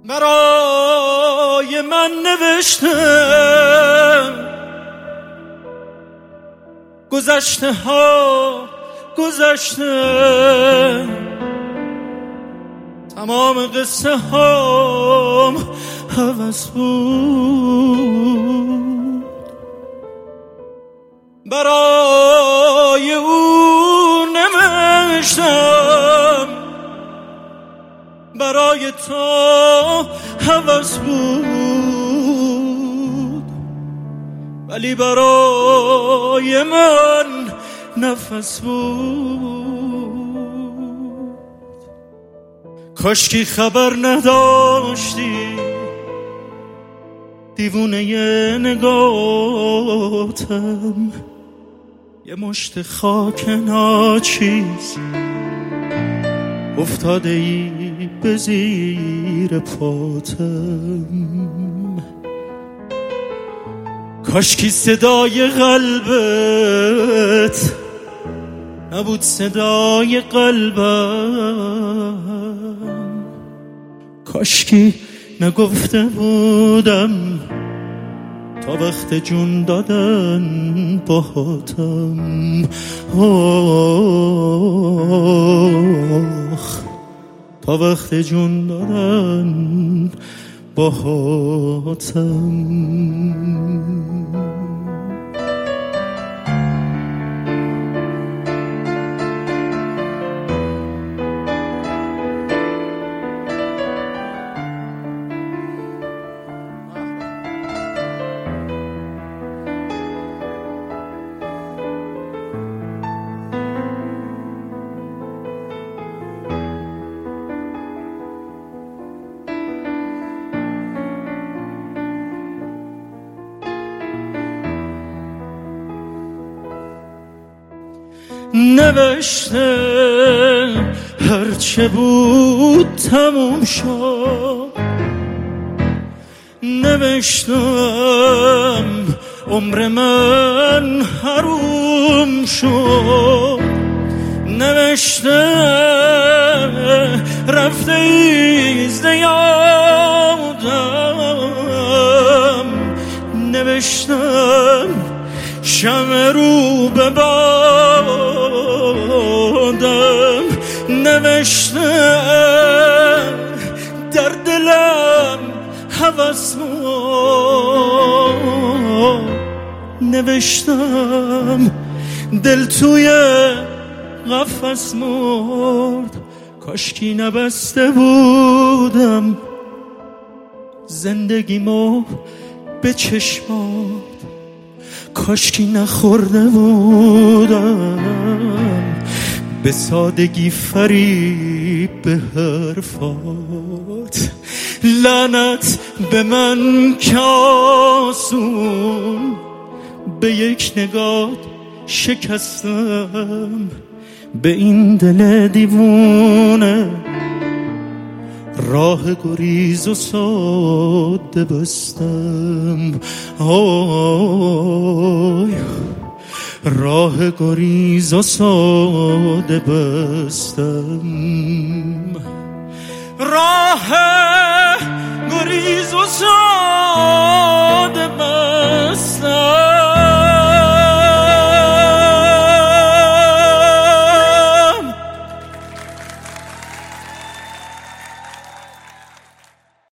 برای من نوشته گذشته ها گذشته، تمام قصه هام هوس بود. برای او نوشتم، برای تو هوس بود، ولی برای من نفس بود. کاشکی خبر نداشتی دیوونه ی نگاتم، یه مشت خاک ناچیز افتاده ای به زیر پاتم. کاشکی صدای قلبت نبود صدای قلبم، کاشکی نگفته بودم تا وقت جون دادن باهاتم. تا وقت جون دادن باهاتم. نوشته هرچه بود تموم شد، نوشتم عمر من حروم شد، نوشته رفته ایزده یادم، نوشتم شمع رو به بادم، نوشتم در دلم هوس مرد، نوشتم دل توی قفس مرد. کاشکی نبسته بودم زندگیمو به چشمات، کاشکی نخورده بودم به سادگی فریب به حرفات. لعنت به من که آسون به یک نگاه شکستم، به این دل دیوونه راه گریز و ساده بستم. راه گریز و ساده بستم.